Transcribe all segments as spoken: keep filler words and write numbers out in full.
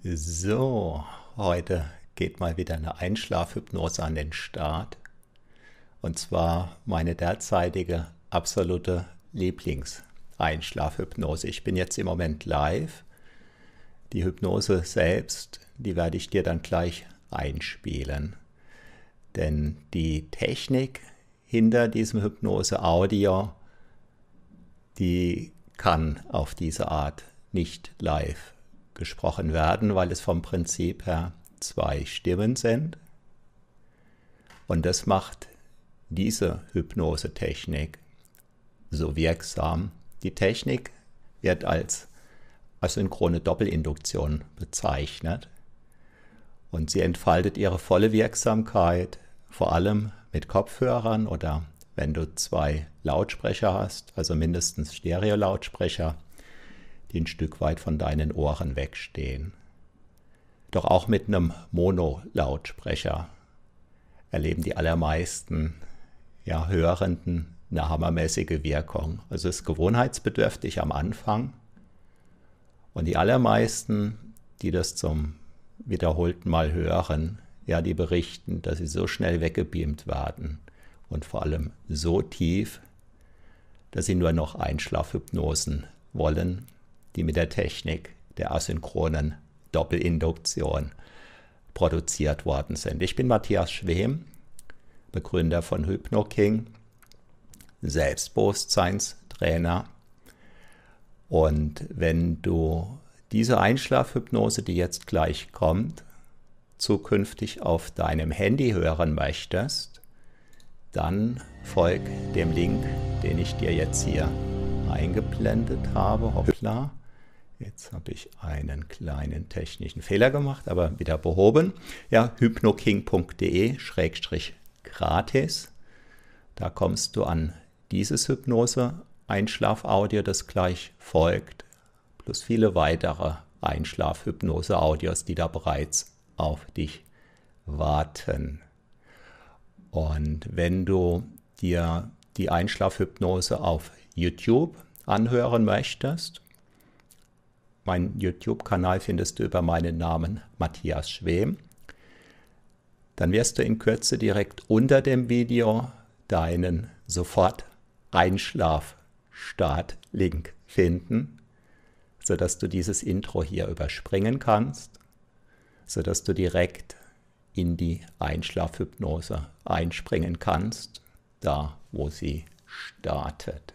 So, heute geht mal wieder eine Einschlafhypnose an den Start. Und zwar meine derzeitige absolute Lieblings-Einschlafhypnose. Ich bin jetzt im Moment live. Die Hypnose selbst, die werde ich dir dann gleich einspielen. Denn die Technik hinter diesem Hypnose-Audio, die kann auf diese Art nicht live gesprochen werden, weil es vom Prinzip her zwei Stimmen sind. Und das macht diese Hypnosetechnik so wirksam. Die Technik wird als asynchrone Doppelinduktion bezeichnet und sie entfaltet ihre volle Wirksamkeit vor allem mit Kopfhörern oder wenn du zwei Lautsprecher hast, also mindestens Stereo-Lautsprecher, die ein Stück weit von deinen Ohren wegstehen. Doch auch mit einem Mono-Lautsprecher erleben die allermeisten ja, Hörenden eine hammermäßige Wirkung. Also es ist gewohnheitsbedürftig am Anfang und die allermeisten, die das zum wiederholten Mal hören, ja, die berichten, dass sie so schnell weggebeamt werden und vor allem so tief, dass sie nur noch Einschlafhypnosen wollen, die mit der Technik der asynchronen Doppelinduktion produziert worden sind. Ich bin Matthias Schwem, Begründer von HypnoKing, Selbstbewusstseinstrainer. Und wenn du diese Einschlafhypnose, die jetzt gleich kommt, zukünftig auf deinem Handy hören möchtest, dann folg dem Link, den ich dir jetzt hier eingeblendet habe. Hoppla. Jetzt habe ich einen kleinen technischen Fehler gemacht, aber wieder behoben. Ja, hypnoking punkt de schrägstrich gratis. Da kommst du an dieses Hypnose-Einschlafaudio, das gleich folgt, plus viele weitere Einschlafhypnose-Audios, die da bereits auf dich warten. Und wenn du dir die Einschlafhypnose auf YouTube anhören möchtest, mein YouTube-Kanal findest du über meinen Namen Matthias Schwem. Dann wirst du in Kürze direkt unter dem Video deinen Sofort-Einschlaf-Start-Link finden, sodass du dieses Intro hier überspringen kannst, sodass du direkt in die Einschlafhypnose einspringen kannst, da wo sie startet.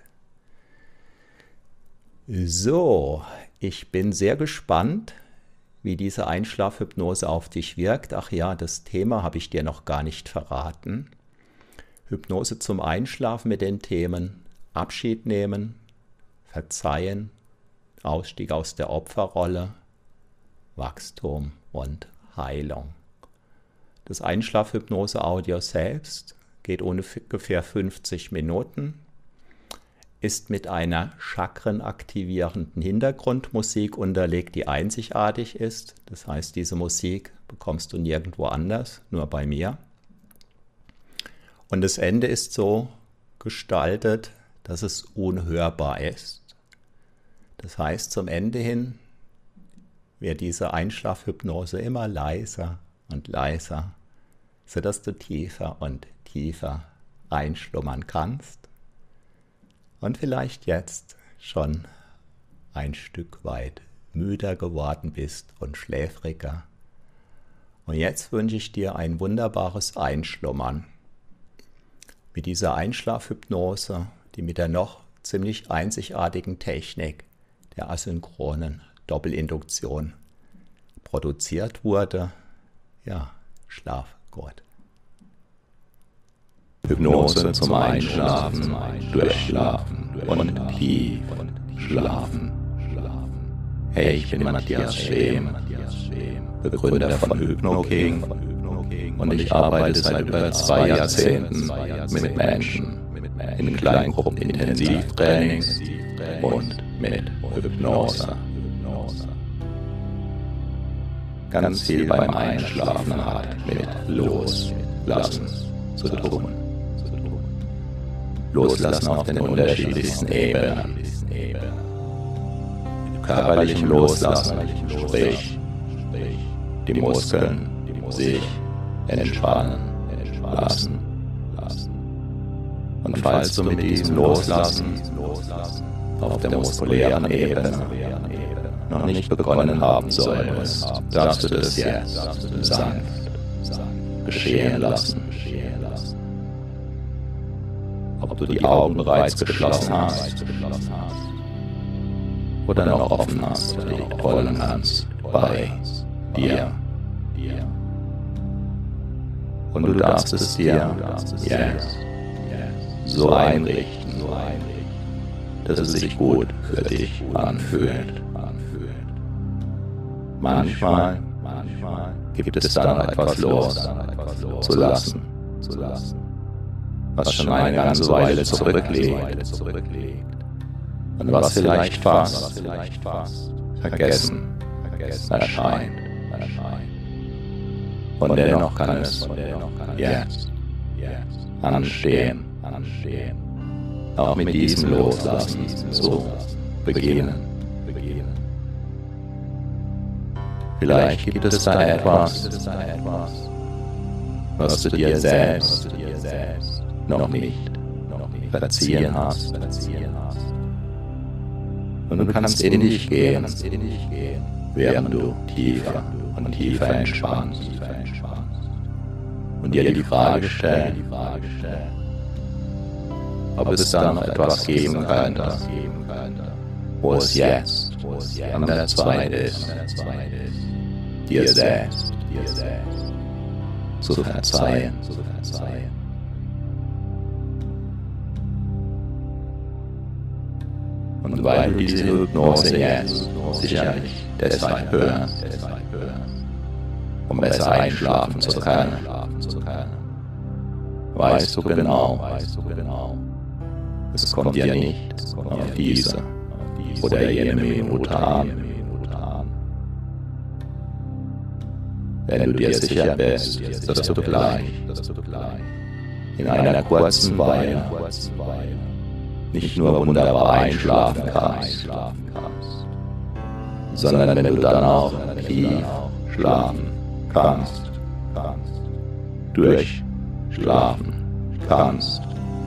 So, ich bin sehr gespannt, wie diese Einschlafhypnose auf dich wirkt. Ach ja, das Thema habe ich dir noch gar nicht verraten. Hypnose zum Einschlafen mit den Themen Abschied nehmen, Verzeihen, Ausstieg aus der Opferrolle, Wachstum und Heilung. Das Einschlafhypnose-Audio selbst geht ungefähr fünfzig Minuten. Ist mit einer chakrenaktivierenden Hintergrundmusik unterlegt, die einzigartig ist. Das heißt, diese Musik bekommst du nirgendwo anders, nur bei mir. Und das Ende ist so gestaltet, dass es unhörbar ist. Das heißt, zum Ende hin wird diese Einschlafhypnose immer leiser und leiser, sodass du tiefer und tiefer einschlummern kannst. Und vielleicht jetzt schon ein Stück weit müder geworden bist und schläfriger. Und jetzt wünsche ich dir ein wunderbares Einschlummern mit dieser Einschlafhypnose, die mit der noch ziemlich einzigartigen Technik der asynchronen Doppelinduktion produziert wurde. Ja, schlaf gut. Hypnose zum Einschlafen, Durchschlafen und tief schlafen. Hey, ich bin Matthias Schwem, Begründer von HypnoKing und ich arbeite seit über zwei Jahrzehnten mit Menschen in Kleingruppen Intensivtrainings und mit Hypnose. Ganz viel beim Einschlafen hat mit Loslassen zu tun. Loslassen auf den unterschiedlichsten Ebenen. Körperlichem Loslassen, sprich die Muskeln sich entspannen lassen. Und falls du mit diesem Loslassen auf der muskulären Ebene noch nicht begonnen haben solltest, darfst du das jetzt sanft geschehen lassen. Ob du die Augen bereits geschlossen hast oder noch offen hast und dich rollen kannst bei dir. Und du darfst es dir jetzt so einrichten, dass es sich gut für dich anfühlt. Manchmal gibt es dann etwas loszulassen, was schon eine ganze Weile zurückliegt und was vielleicht fast vergessen erscheint. Und dennoch kann es jetzt anstehen, auch mit diesem Loslassen zu beginnen. Vielleicht gibt es da etwas, was du dir selbst noch nicht verziehen hast. Und du kannst in dich gehen, während du tiefer und tiefer entspannst. Und dir die Frage stellen, ob es da noch etwas geben könnte, wo es jetzt an der Zeit ist, dir selbst zu verzeihen. Und weil du diese Hypnose jetzt sicherlich deshalb hörst, um besser einschlafen zu können, weißt du genau, es kommt dir nicht auf diese oder jene Minute an. Wenn du dir sicher bist, dass du gleich in einer kurzen Weile nicht nur wunderbar einschlafen kannst, sondern wenn du dann auch tief schlafen kannst, durchschlafen kannst,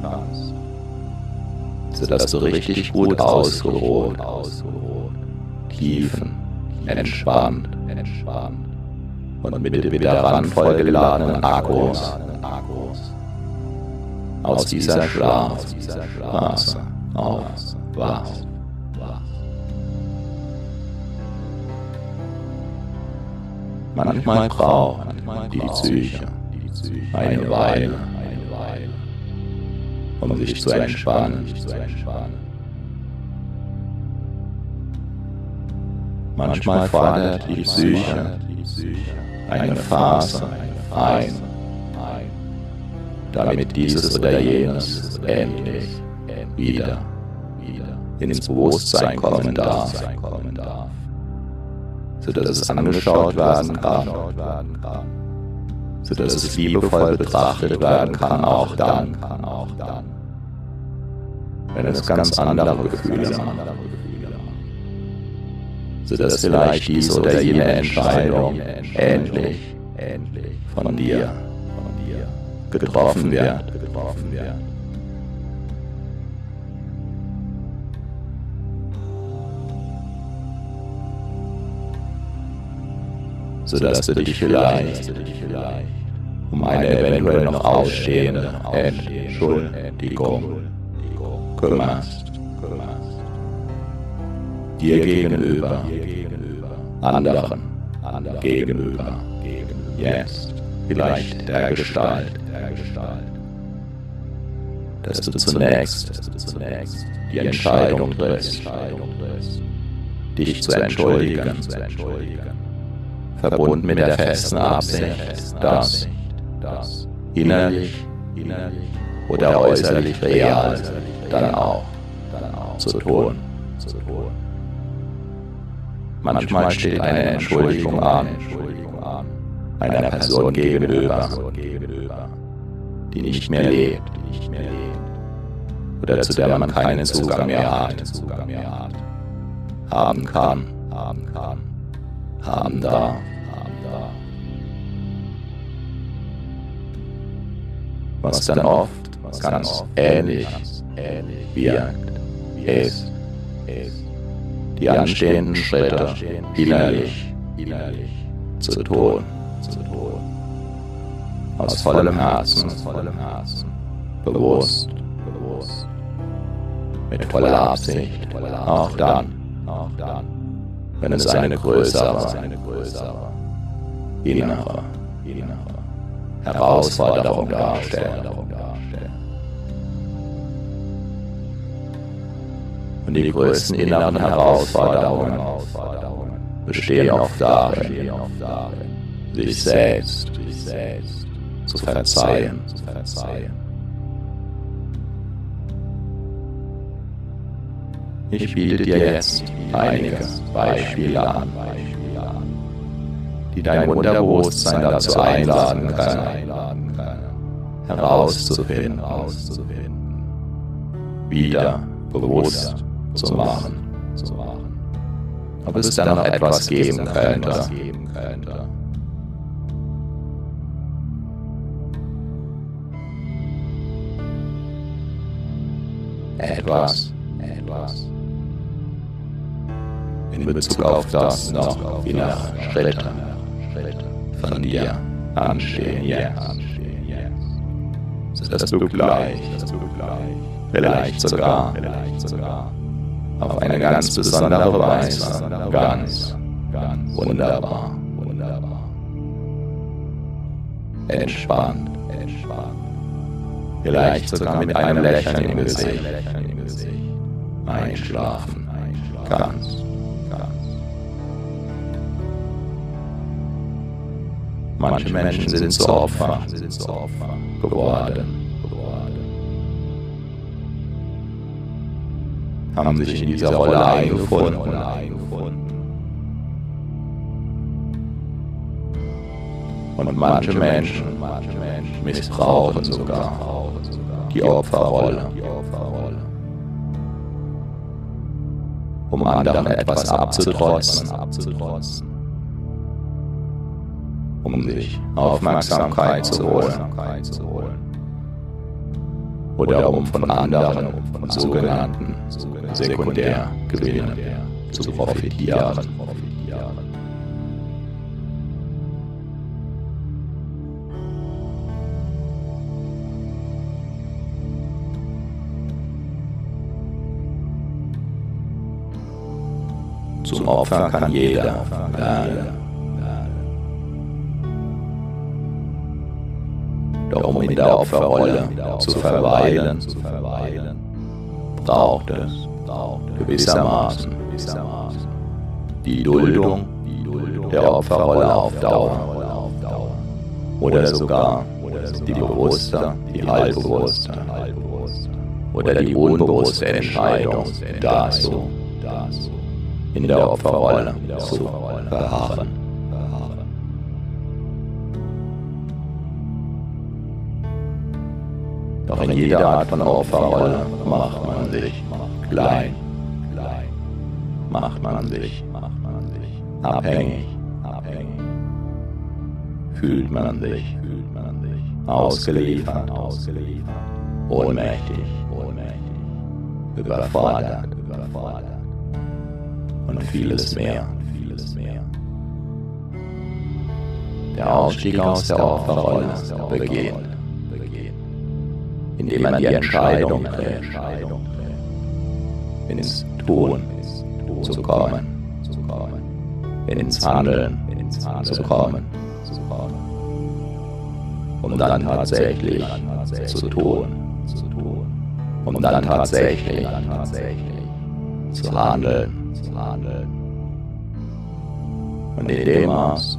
sodass du richtig gut ausgeruht, tiefen, entspannt und mit wieder randvoll geladenen Akkus aus dieser Schlafphase aufwachst. Manchmal braucht die Psyche eine Weile, um sich zu entspannen. Manchmal fordert die Psyche eine Phase ein, damit dieses oder jenes endlich wieder ins Bewusstsein kommen darf, sodass es angeschaut werden kann, sodass es liebevoll betrachtet werden kann, auch dann, wenn es ganz andere Gefühle macht, sodass vielleicht diese oder jene Entscheidung endlich von dir getroffen wird. Sodass du dich vielleicht um eine eventuell noch ausstehende Entschuldigung kümmerst. Dir gegenüber, anderen gegenüber, jetzt vielleicht der Gestalt, dass du zunächst die Entscheidung triffst, dich zu entschuldigen, verbunden mit der festen Absicht, das innerlich oder äußerlich real dann auch zu tun. Manchmal steht eine Entschuldigung an, einer Person gegenüber, die nicht mehr lebt, oder zu der man keinen Zugang mehr hat, haben kann, haben darf, was dann oft ganz ähnlich wirkt, ist, die anstehenden Schritte innerlich zu tun, aus vollem Herzen, bewusst, mit voller Absicht, auch dann, wenn es eine größere, innere Herausforderung darstellt. Und die größten inneren Herausforderungen bestehen oft darin, sich selbst zu verzeihen. Ich biete dir jetzt einige Beispiele an, die dein Unterbewusstsein dazu einladen können, herauszufinden, wieder bewusst zu machen, ob es da noch etwas geben könnte, etwas, in Bezug auf das noch innere Schritte von dir anstehen jetzt, dass du gleich, vielleicht sogar auf eine ganz besondere Weise, ganz, wunderbar, entspannt, vielleicht sogar mit einem Lächeln im Gesicht einschlafen kannst. Manche Menschen sind zu Opfern geworden, haben sich in dieser Rolle eingefunden, und manche Menschen missbrauchen sogar die Opferrolle, um anderen etwas abzutrotzen, um sich Aufmerksamkeit zu holen oder um von anderen, von sogenannten Sekundärgewinnen zu profitieren. Zum Opfer kann jeder werden. Doch um in der Opferrolle zu verweilen, braucht es gewissermaßen die Duldung der Opferrolle auf Dauer oder sogar die bewusste, die halbbewusste oder die unbewusste Entscheidung dazu, in der Opferrolle zu verharren. Doch in jeder Art von Opferrolle macht man sich klein, macht man sich abhängig, fühlt man sich ausgeliefert, ohnmächtig, überfordert und vieles mehr. Der Ausstieg aus der Opferrolle beginnt, indem man die Entscheidung trifft, ins Tun zu kommen, ins Handeln zu kommen, um dann tatsächlich zu tun, um dann tatsächlich zu handeln. Und in dem Maß,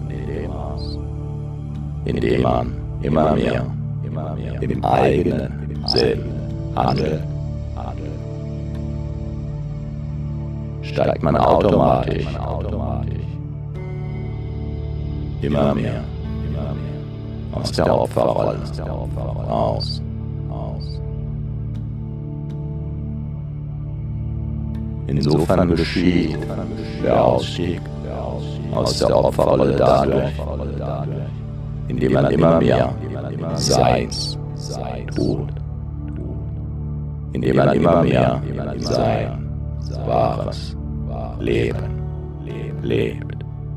in dem man immer mehr im eigenen Sinn handelt, steigt man automatisch immer mehr aus der Opferrolle aus. Insofern geschieht der Ausstieg aus der Opferrolle dadurch, indem man immer mehr Seins sei tut, indem man immer mehr sein, wahres Leben lebt.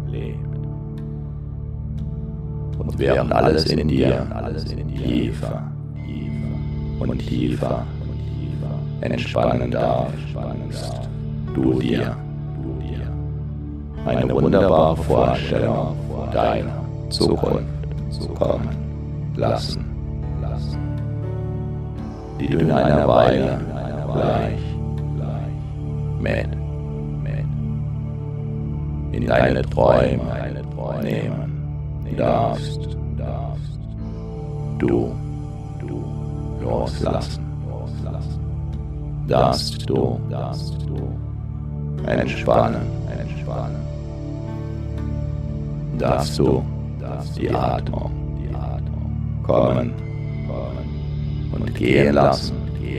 Und während alles in dir tiefer und tiefer entspannen darf, du dir eine wunderbare Vorstellung deiner Zukunft kommen lassen, die du in einer Weile gleich mit in deine Träume nehmen darfst, du loslassen, darfst du entspannen, darfst du die Atmung kommen und gehen lassen,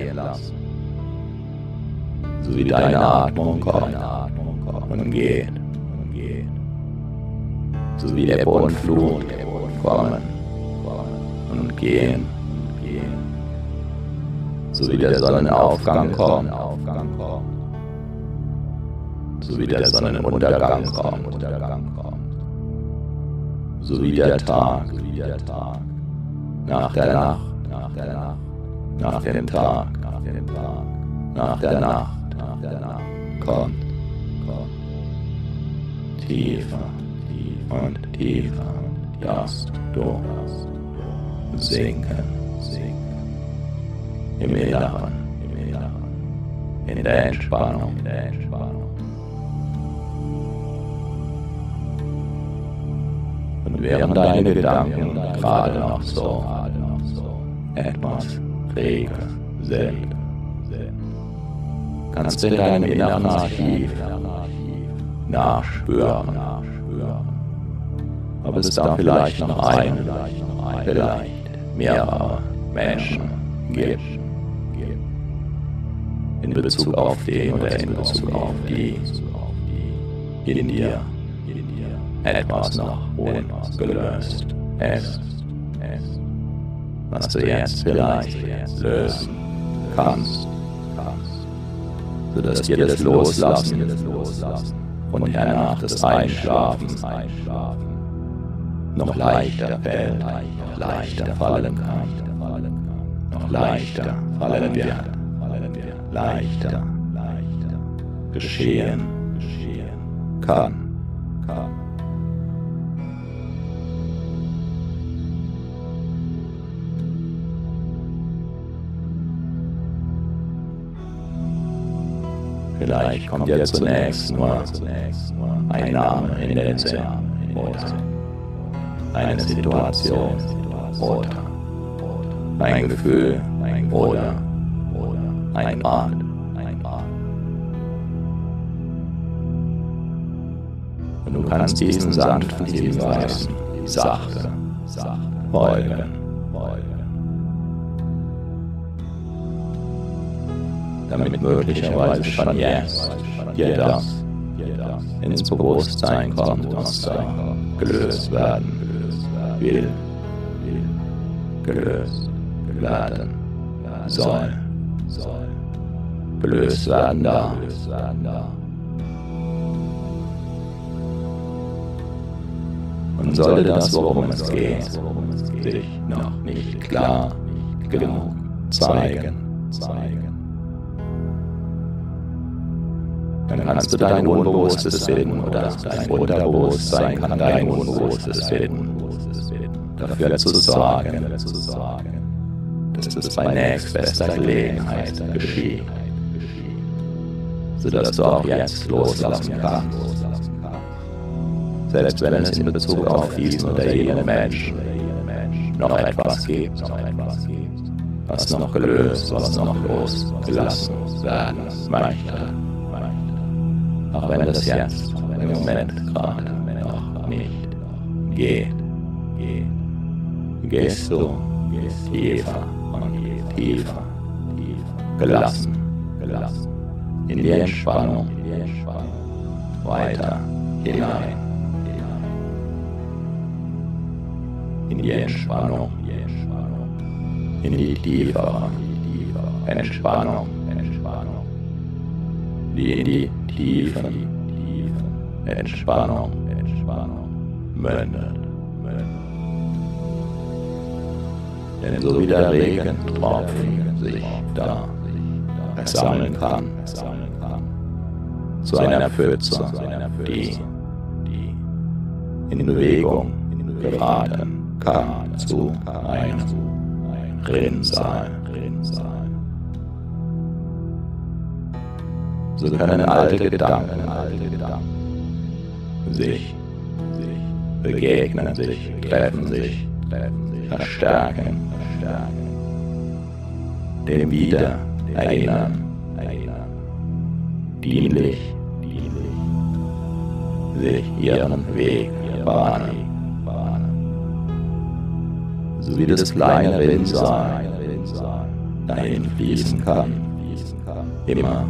so wie deine Atmung kommt und geht, so wie Ebbe und Flut kommen und gehen, so wie der Sonnenaufgang kommt, so wie der Sonnenuntergang kommt, so wie der Tag nach der Nacht, nach dem Tag, nach der Nacht kommt, tiefer und tiefer darfst du sinken, im Inneren, in der Entspannung. Und während deine Gedanken gerade noch so etwas rege sind, kannst du in deinem inneren Archiv nachspüren, ob es da vielleicht noch einen, vielleicht mehrere Menschen gibt, in Bezug auf den oder in Bezug auf die in dir etwas noch ungelöst ist, was du jetzt vielleicht lösen kannst, sodass dir das Loslassen und hernach das Einschlafen noch leichter fällt, noch leichter fallen kann, noch leichter fallen wird, leichter geschehen kann. Vielleicht kommt dir zunächst nur ein Name in den Sinn oder eine Situation oder ein Gefühl oder ein Ort. Und du kannst diesen sanften Hinweisen sachte folgen. Damit möglicherweise schon jetzt dir das ins Bewusstsein kommt, was da gelöst werden will, gelöst werden soll, gelöst werden darf. Und sollte das, worum es geht, sich noch nicht klar genug zeigen, dann kannst du dein Unbewusstes finden oder dein Unterbewusstsein kann dein Unbewusstes finden, dafür zu sorgen, dass das bei nächstbester Gelegenheit geschieht, sodass du auch jetzt loslassen kannst. Selbst wenn es in Bezug auf diesen oder jenen Menschen noch etwas gibt, was noch gelöst, was noch losgelassen werden möchte. Auch wenn das jetzt im Moment gerade noch nicht geht, gehst du tiefer und tiefer, gelassen, in die Entspannung, weiter hinein, in die Entspannung, in die tiefere Entspannung, die in die tiefen Entspannung mündet. Denn so wie der Regentropfen sich da sammeln kann zu einer Pfütze, die in Bewegung geraten kann zu einem Rinnsal. So können alte Gedanken sich begegnen, sich treffen, sich verstärken, dem Wiedererinnern dienlich sich ihren Weg bahnen, so wie das kleine Rinnsal dahin fließen kann, immer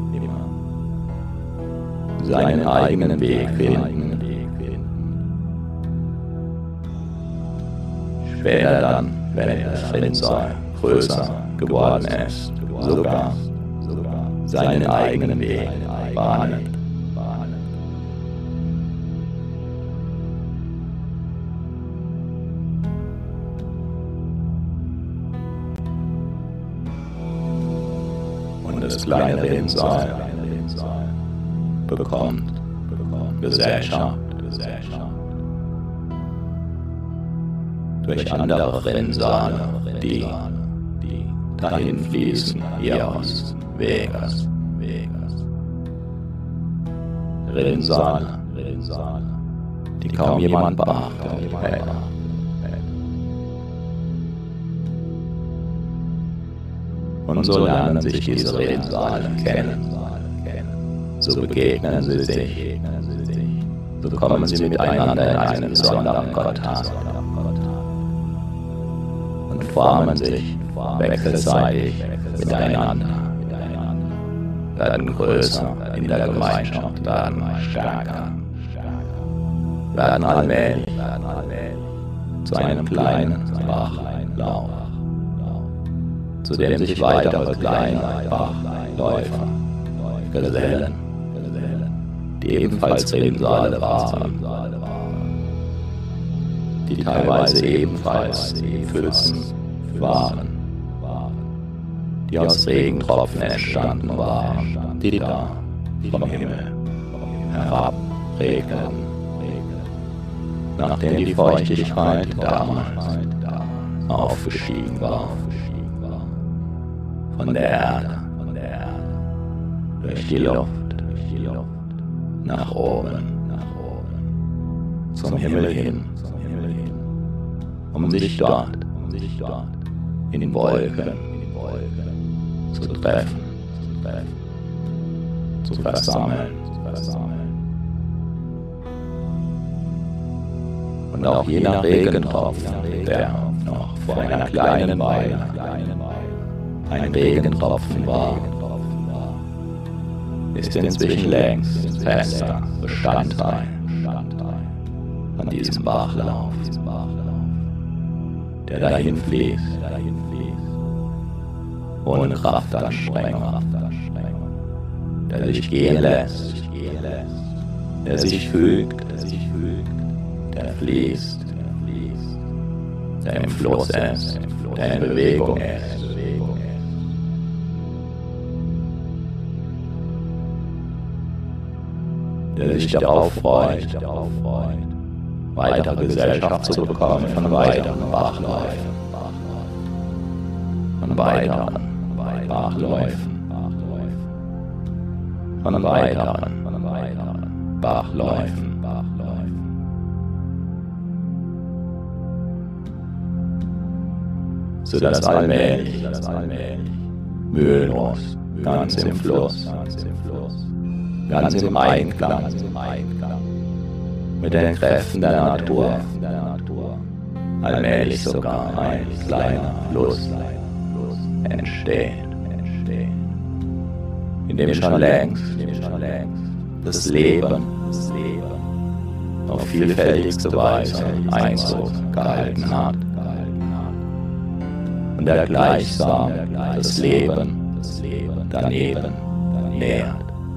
seinen eigenen Weg finden, später dann, wenn das Rinnsal größer geworden ist, sogar seinen eigenen Weg bahnen. Und das kleine Rinnsal bekommt Gesellschaft durch andere Rinnsale, die dahin fließen ihres Weges. Rinnsale, die kaum jemand beachtet hätte. Und so lernen sich diese Rinnsale kennen. So begegnen sie sich, so kommen sie miteinander in einen besonderen Kontakt und formen sich wechselseitig miteinander, werden größer in der Gemeinschaft, werden stärker, werden allmählich zu einem kleinen Bachlauf, zu dem sich weitere kleine Bachläufer gesellen, die ebenfalls Rinnsale waren, die teilweise ebenfalls Pfützen waren, die aus Regentropfen entstanden waren, die da vom Himmel herabregneten, nachdem die Feuchtigkeit damals aufgestiegen war, von der Erde, durch die Luft, nach oben, zum Himmel hin, um sich dort in den Wolken zu treffen, zu versammeln. Und auch jener Regentropfen, der noch vor einer kleinen Weile ein Regentropfen war, ist inzwischen längst fester Bestandteil von diesem Bachlauf, der dahin fließt, ohne Kraftanstrengung, der sich gehen lässt, der sich fügt, der fließt, der im Fluss ist, der in Bewegung ist. Der sich darauf freut, weitere Gesellschaft zu bekommen von weiteren Bachläufen, von weiteren Bachläufen, von weiteren Bachläufen. Sodass allmählich, mühelos, ganz im Fluss, ganz im Einklang mit den Kräften der Natur, allmählich sogar ein kleiner Fluss entsteht, in dem schon längst das Leben auf vielfältigste Weise Einzug gehalten hat. und der gleichsam das Leben daneben nährt.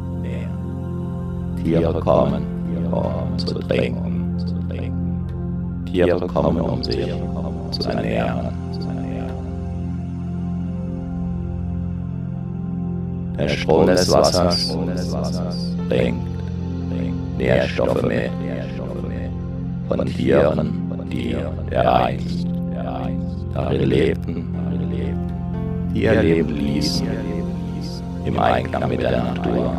Tiere kommen, um zu trinken. Tiere kommen, um sich zu ernähren. Der Strom des Wassers bringt Nährstoffe mit von Tieren, die dereinst darin lebten, die ihr Leben ließen, im Einklang mit der Natur,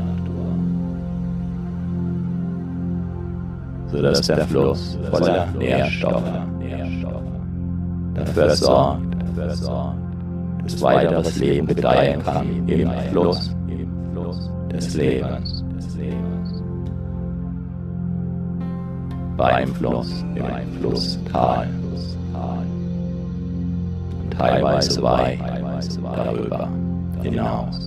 sodass der Fluss voller Nährstoffe dafür sorgt, dass weiteres Leben gedeihen kann im Fluss des Lebens. Beim Fluss, im Flusstal und teilweise weit darüber hinaus.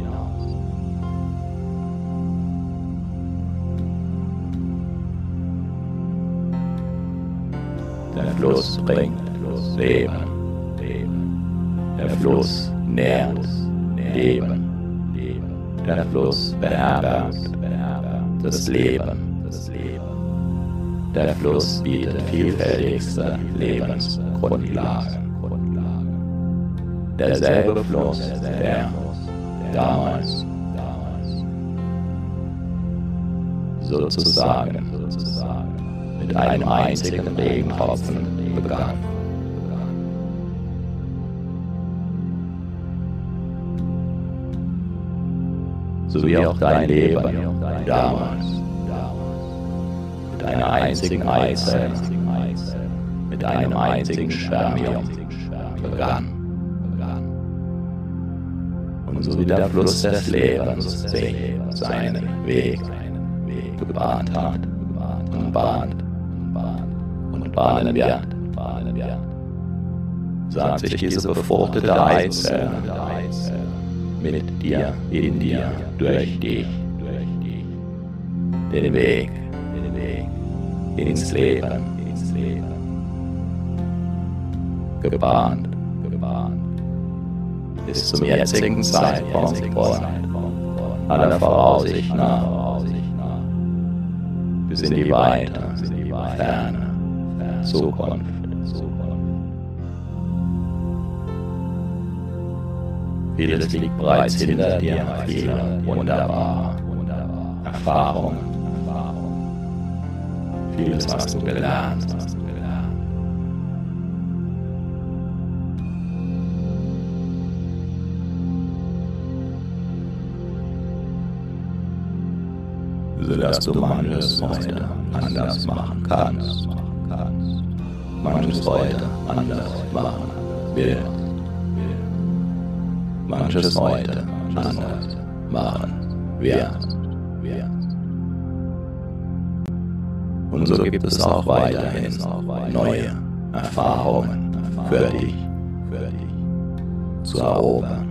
Der Fluss bringt Leben. Der Fluss nährt Leben. Der Fluss beherbergt das Leben. Der Fluss bietet vielfältigste Lebensgrundlagen. Derselbe Fluss, der damals sozusagen mit einem einzigen Regentropfen begann. So wie auch dein Leben damals mit einer einzigen Eizelle, mit einem einzigen Spermium begann. Und so wie der Fluss des Lebens sich seinen Weg gebahnt hat und bahnt und bahnen wird, so hat sich diese befruchtete Eizelle mit dir, in dir, durch dich, den Weg ins Leben gebahnt, bis zum jetzigen Zeitpunkt und aller Voraussicht nach bis in die weite, ferne Zukunft. Vieles liegt bereits hinter dir, viele wunderbare Erfahrungen. Vieles hast du gelernt. Sodass du manches heute anders machen kannst. Manches heute anders machen willst. Manches heute anders machen wirst. Und so gibt es auch weiterhin neue Erfahrungen für dich zu erobern.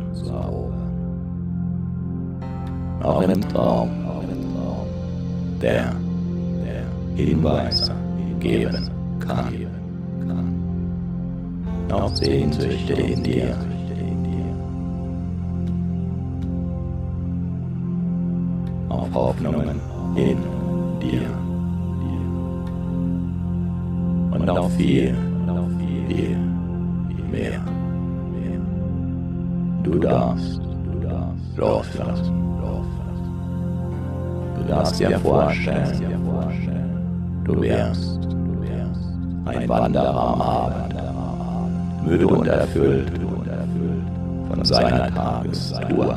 Auch im Traum, der Hinweise geben kann. Auch Sehnsüchte in dir. Auf Hoffnungen in dir. Und auch viel, viel mehr. Du darfst loslassen. Du darfst dir vorstellen, du wärst ein Wanderer am Abend, müde und erfüllt von seiner Tagestour.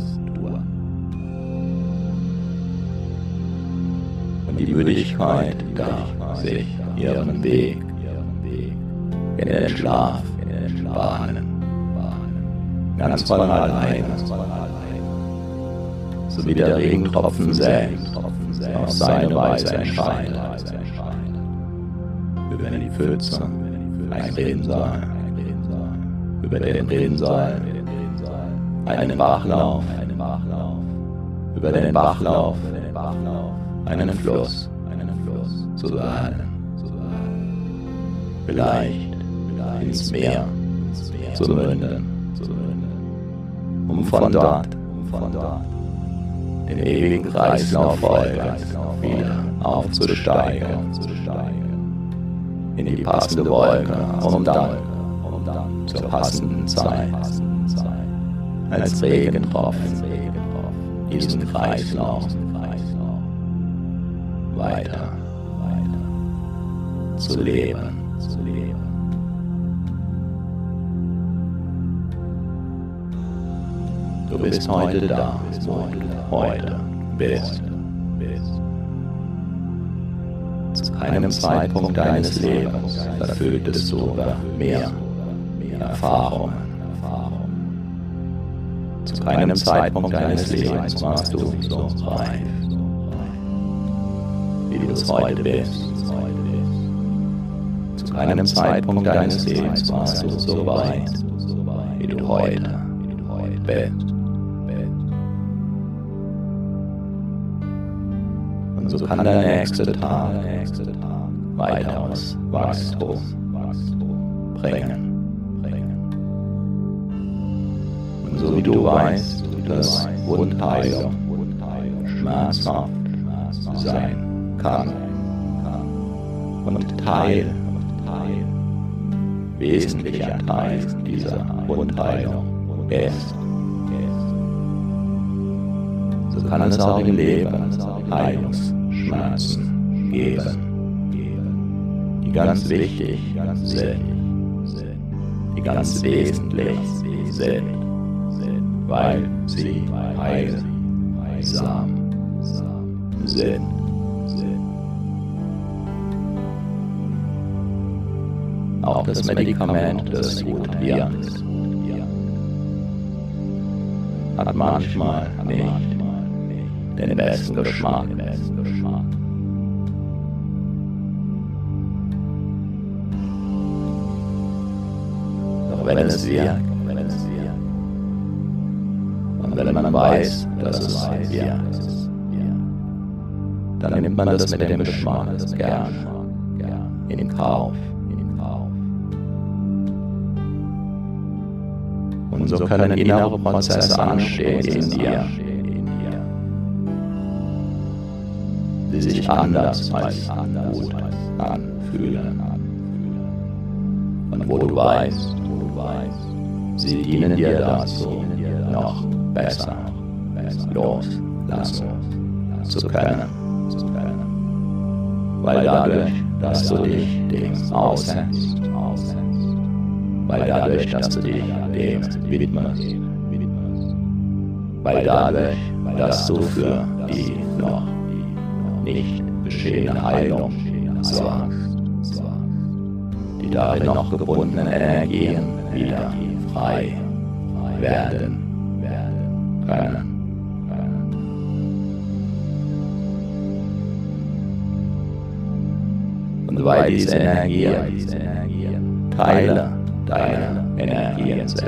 Und die Müdigkeit darf sich ihren Weg in den Schlaf bahnen, ganz von alleine, so wie der Regentropfen selbst auf seine Weise entscheidet. Über die Pfütze ein Rinnsal, über den Rinnsal einen Bachlauf, über den Bachlauf einen Fluss zu erhalten. Vielleicht ins Meer zu münden, um von dort den ewigen Kreislauf folgend wieder aufzusteigen in die passende Wolke, um dann zur passenden Zeit als Regentropfen diesen Kreislauf weiter zu leben. Du bist heute da, wo du heute bist. Zu keinem Zeitpunkt deines Lebens verfügtest du über mehr Erfahrungen. Zu keinem Zeitpunkt deines Lebens warst du so reif, wie du es heute bist. Zu keinem Zeitpunkt deines Lebens warst du so weit, wie du heute bist. Und so kann der nächste Tag weiteres Wachstum bringen. Und so wie du weißt, dass Wundheilung schmerzhaft sein kann und Teil, wesentlicher Teil dieser Wundheilung ist, so kann es auch im Leben Heilungsschmerzen geben, die ganz wichtig sind, die ganz wesentlich sind, weil sie heilsam sind. Auch das Medikament des guten Hirns hat manchmal nicht den besten Geschmack. Doch wenn es wirkt, und wenn man weiß, dass es wirkt, dann nimmt man das mit dem Geschmack gern in Kauf. Und so können innere Prozesse anstehen in dir, die sich anders als gut anfühlen. Und wo du weißt, sie dienen dir dazu, noch besser loslassen zu können. Weil dadurch, dass du dich dem aussetzt, weil dadurch, dass du dich dem widmest, weil dadurch, dass du für die noch nicht geschehene Heilung sorgst, die darin noch gebundenen Energien wieder frei werden können. Und weil diese Energien Teile deiner Energien sind,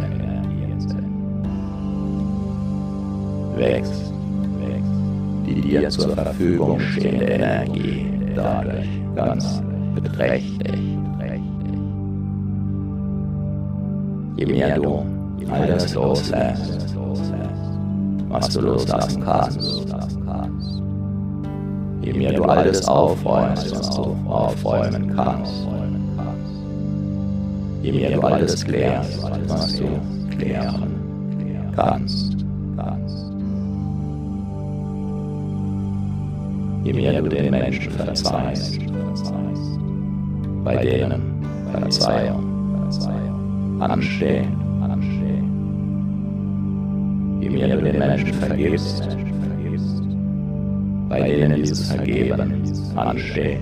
wächst die dir zur Verfügung stehende Energie dadurch ganz beträchtlich. Je mehr du alles loslässt, was du loslassen kannst, je mehr du alles aufräumst, was du aufräumen kannst, je mehr du alles klärst, was du klären kannst, je mehr du den Menschen verzeihst, bei denen Verzeihung ansteht, je mehr du den Menschen vergibst, bei denen dieses Vergeben ansteht,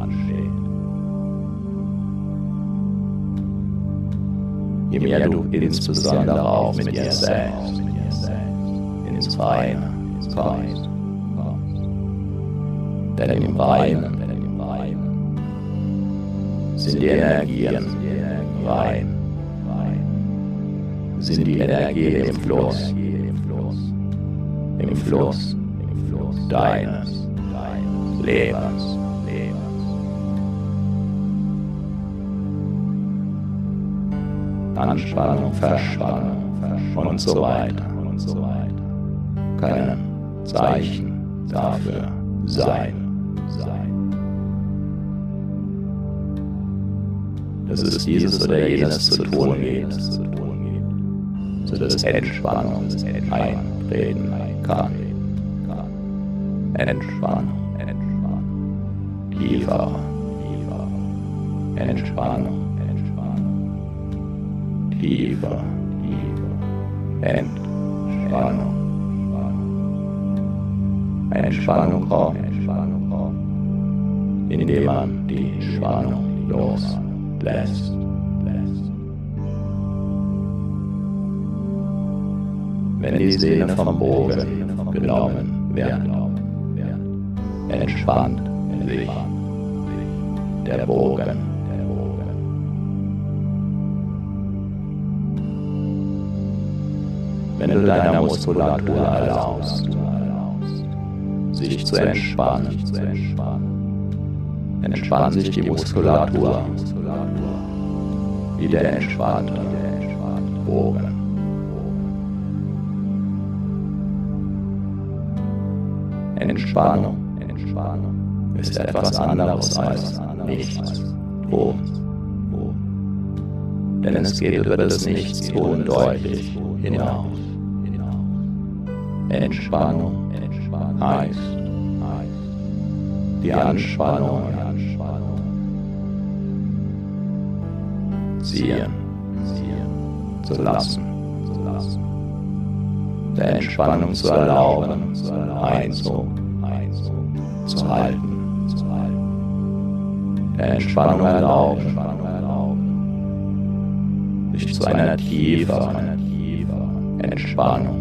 je mehr du insbesondere auch mit dir selbst ins Reine kommst. Denn im Reinen sind die Energien rein, sind die Energien im Fluss, im Fluss deines Lebens. Anspannung, Verspannung und so weiter und so weiter können Zeichen dafür sein. Dass es dieses oder jenes zu tun gibt, sodass Entspannung eintreten kann. Entspannung, tiefer, Entspannung, tiefer, Entspannung. Entspannung kommt, indem man die Spannung loslässt. Wenn die Sehne vom Bogen genommen wird, entspannt sich der Bogen. Wenn du deiner Muskulatur erlaubst, sich zu entspannen, entspannt sich die Muskulatur wie der entspannte Bogen. Entspannung ist etwas anderes als nichts tun. Denn es geht über das Nichtstun deutlich hinaus. Entspannung heißt, die Anspannung ziehen zu lassen, der Entspannung zu erlauben, Einzug zu halten, der Entspannung erlauben, sich zu einer tieferen Entspannung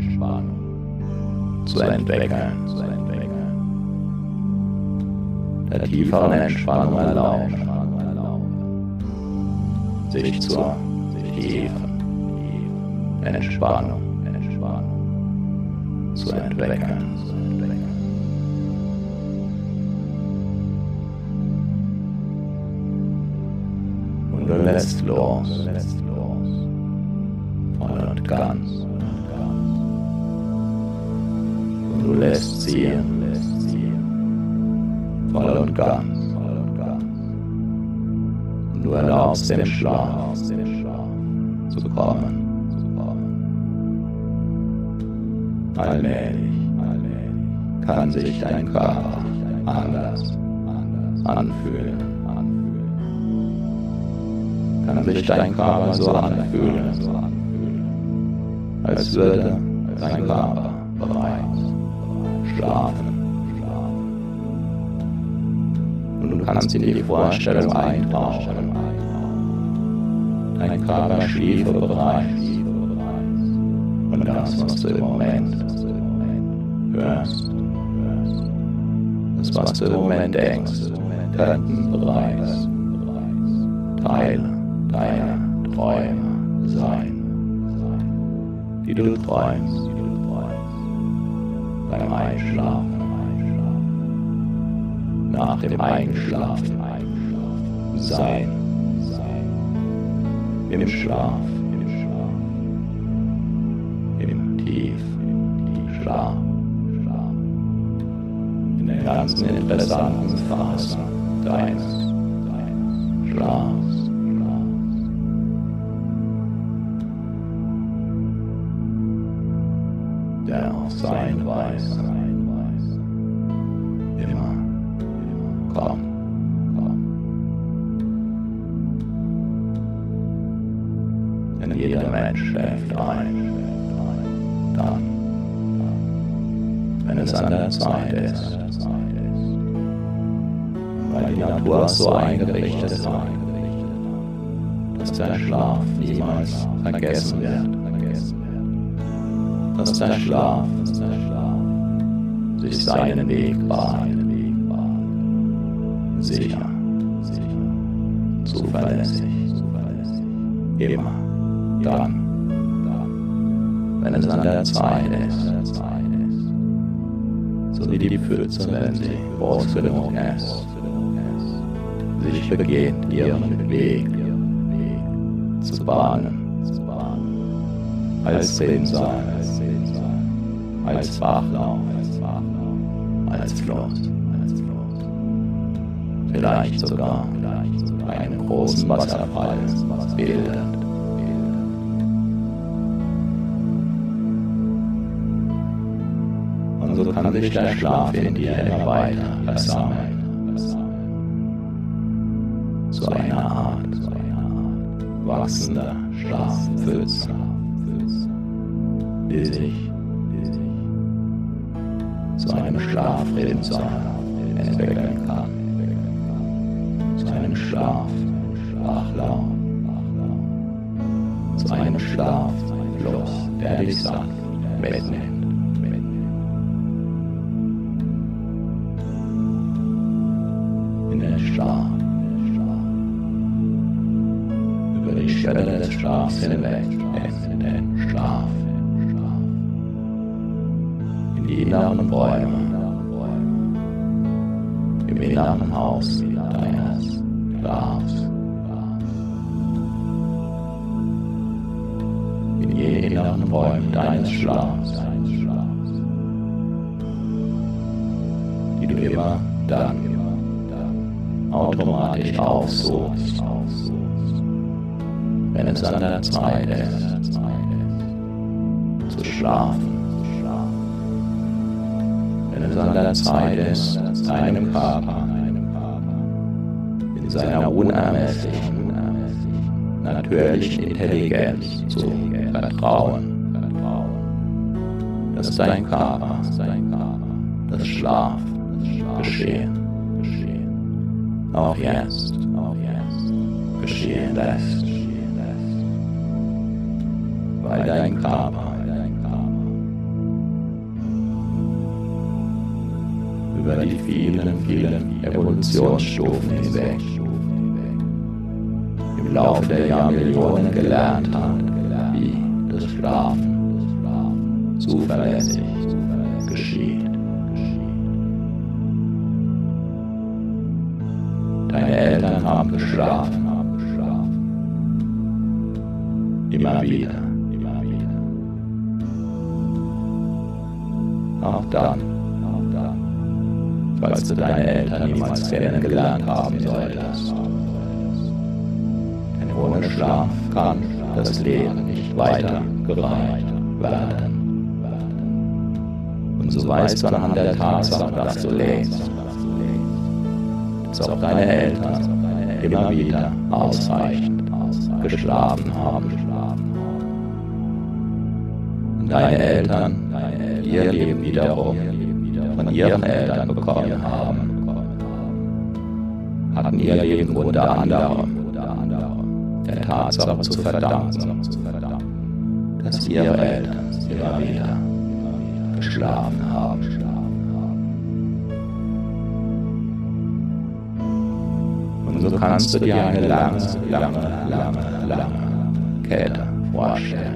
zu entwickeln, der tieferen Entspannung erlauben, sich zur tiefen Entspannung zu entwickeln. Und du lässt los, voll und ganz. Und du lässt ziehen, voll und ganz. Und du erlaubst dem Schlaf zu kommen. Allmählich kann sich dein Körper anders anfühlen. Kann sich dein Körper so anfühlen, als würde dein Körper bereits schlafen. Und du kannst in die Vorstellung eintauchen, dein Körper schliefe bereits. Und das, was du im Moment hörst, das, was du im Moment denkst, könnten bereits Teile deiner Träume sein, die du träumst beim Einschlafen, nach dem Einschlafen sein, im Schlaf, im Tiefschlaf, in den ganzen interessanten Phasen deines Schlafs. Der auf seine Weise immer kommt. Denn jeder Mensch schläft ein, dann, wenn es an der Zeit ist, weil die Natur so eingerichtet ist, dass der Schlaf niemals vergessen wird. Dass der Schlaf sich seinen Weg bahnt, sicher, zuverlässig, immer dann, wenn es an der Zeit ist, so wie die Pfütze, wenn sie groß genug ist, sich beginnt ihren Weg zu bahnen, als Rinnsal, als Bachlauf, als Fluss, vielleicht sogar einen großen Wasserfall bildet. Und so kann sich der Schlaf in dir immer weiter versammeln, zu einer Art wachsender Schlafpfütze, die sich zu einem Schlafrinnsal entwickeln kann, zu einem Schlafbachlauf, zu einem Schlaffluss, der dich sanft mitnimmt. In den Schlaf, über die Schwelle des Schlafs hinweg, in den Schlaf, in die inneren Räume, im inneren Haus deines Schlafs, in jenen inneren Räumen deines Schlafs, die du immer dann automatisch aufsuchst, wenn es an der Zeit ist, zu schlafen. Wenn es an der Zeit ist, deinem Körper in seiner unermesslichen, natürlichen Intelligenz zu vertrauen, dass dein Körper das Schlafgeschehen auch jetzt geschehen lässt, weil dein Körper über die vielen, vielen Evolutionsstufen hinweg im Laufe der Jahrmillionen gelernt hat, wie das Schlafen zuverlässig geschieht. Deine Eltern haben geschlafen, immer wieder, auch dann, falls du deine Eltern niemals kennengelernt haben solltest. Denn ohne Schlaf kann das Leben nicht weiter gereicht werden. Und so weißt du anhand der Tatsache, dass du lebst, dass auch deine Eltern immer wieder ausreichend geschlafen haben. Und deine Eltern ihr Leben wiederum von ihren Eltern bekommen haben, hatten ihr Leben unter anderem der Tatsache zu verdanken, dass ihre Eltern immer wieder geschlafen haben. Und so kannst du dir eine lange, lange, lange, lange Kette vorstellen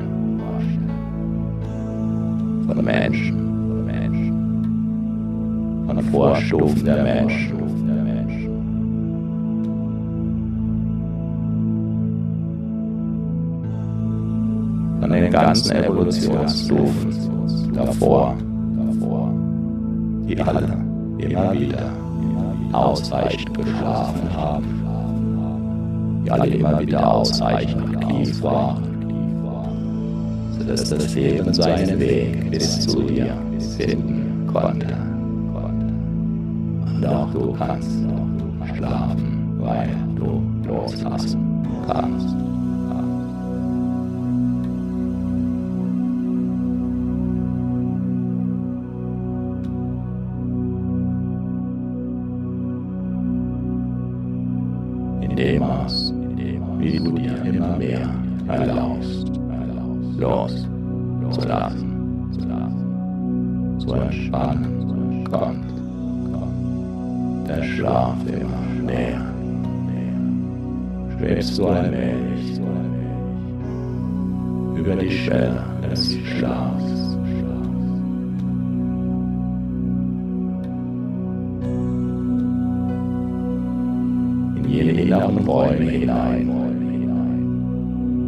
von Menschen, von Vorstufen der Menschen, von den ganzen Evolutionsstufen davor, die alle immer wieder ausreichend geschlafen haben, die alle immer wieder ausreichend aktiv waren, sodass das Leben seinen Weg bis zu dir finden konnte. Und auch du kannst schlafen, weil du loslassen kannst. In dem Maß, wie du dir immer mehr erlaubst, loszulassen, zu entspannen kommt der Schlaf immer näher. Schwebst du allmählich über die Schwelle des Schlafs. In jene inneren Räume hinein,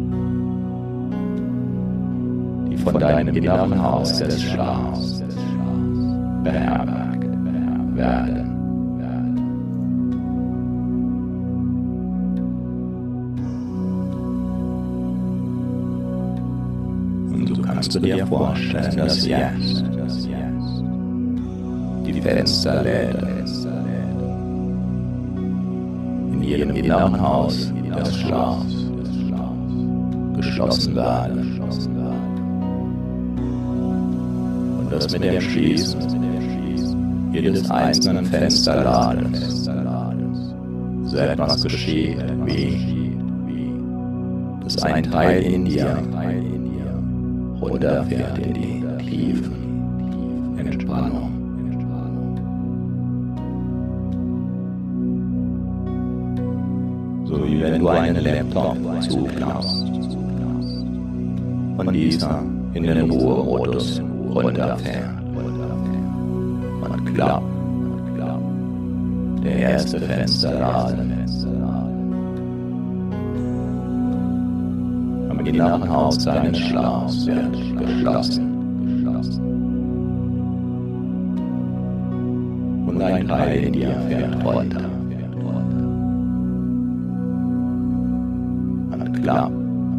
von deinem inneren Haus des Schlafs beherbergt werden. Und du kannst du dir vorstellen, dass jetzt die Fensterläden in jedem inneren Haus des Schlafs geschlossen werden. Und dass mit dem Schließen jedes einzelnen Fensterladens so etwas geschieht, wie dass ein Teil in dir runterfährt in die tiefen Entspannung. So wie wenn du einen Laptop zuklappst und dieser in den Ruhemodus runterfährt und klappt der erste Fensterladen am inneren Haus deines Schlafs wird geschlossen und ein Teil in dir fährt runter und klappt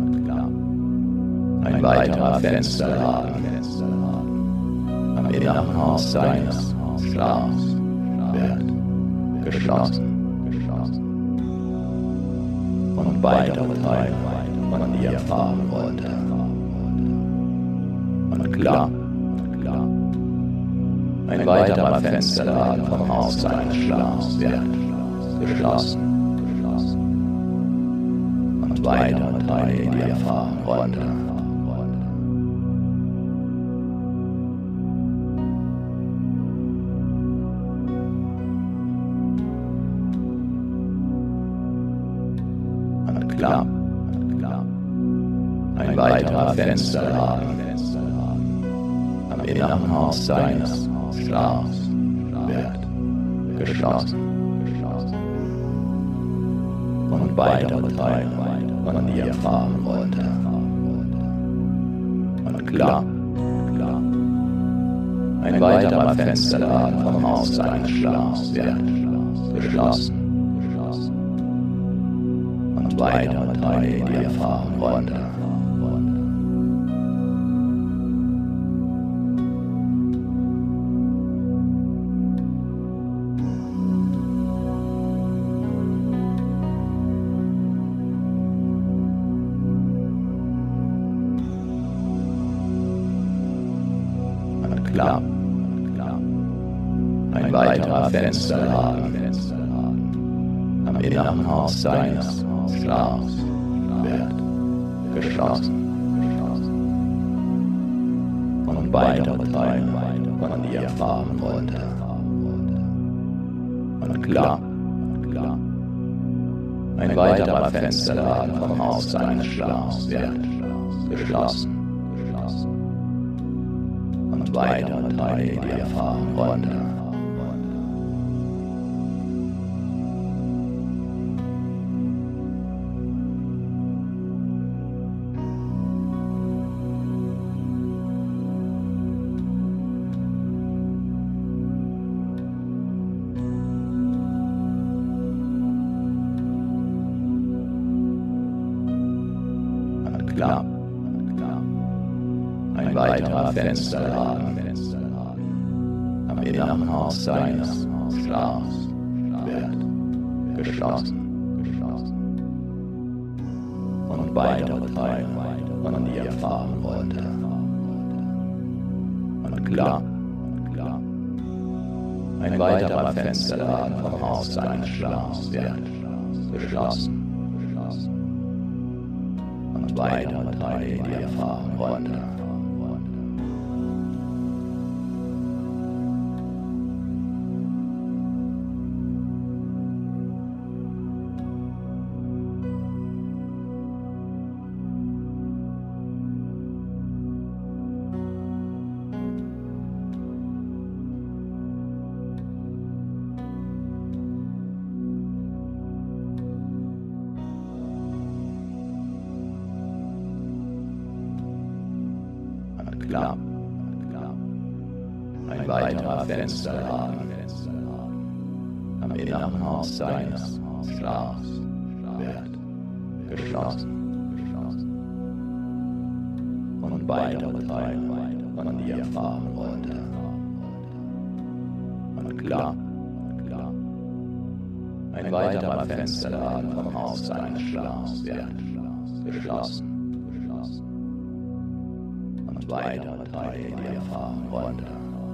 ein weiterer Fensterladen am inneren Haus deines Schlafs wird geschlossen und weitere Teile von dir fahren runter und klappt ein weiterer Fensterladen vom Haus deines Schlafs wird geschlossen und weitere Teile in dir fahren runter. Klappt ein weiterer Fensterladen am inneren Haus deines Schlafs wird geschlossen und weitere Teile von dir fahren runter und klappt ein weiterer Fensterladen vom Haus deines Schlafs wird geschlossen und weitere Teile in dir fahren runter. Und klappt ein weiterer Fensterladen am inneren Haus deines Schlafs wird geschlossen und weitere Teile von dir fahren runter und klappt ein weiterer Fensterladen vom Haus deines Schlafs wird geschlossen und weitere Teile in dir fahren runter. Klappt ein weiterer Fensterladen am inneren Haus deines Schlafs wird geschlossen und weitere Teile von dir fahren runter und klappt ein weiterer Fensterladen vom Haus deines Schlafs wird geschlossen und weitere Teile in dir fahren runter. klapp, klapp. Ein weiterer Fensterladen am inneren Haus seines Schlafs wird geschlossen. Und weitere Teile von dir fahren runter. Und klapp, klapp. Ein weiterer Fensterladen vom Haus seines Schlafs wird geschlossen. Und weitere Teile in dir fahren runter.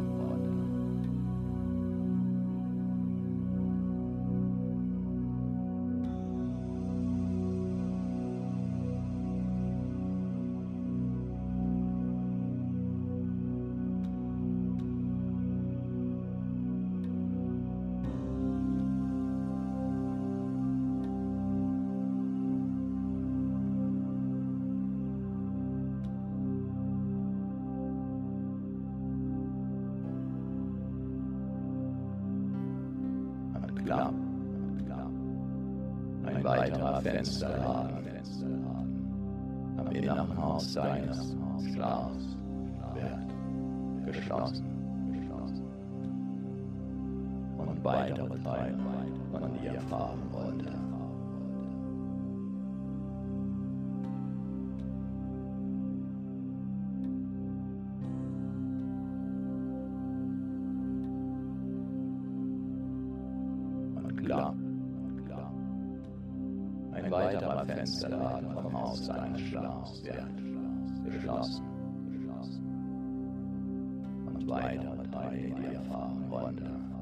Klapp, klapp. Ein weiterer Fensterladen am inneren Haus seines Schlafs wird geschlossen. Und weitere Teile von dir fahren runter. Klapp, klapp. Ein weiterer Fensterladen vom Haus seines Schlafs wird geschlossen. Und weitere Teile in dir fahren runter.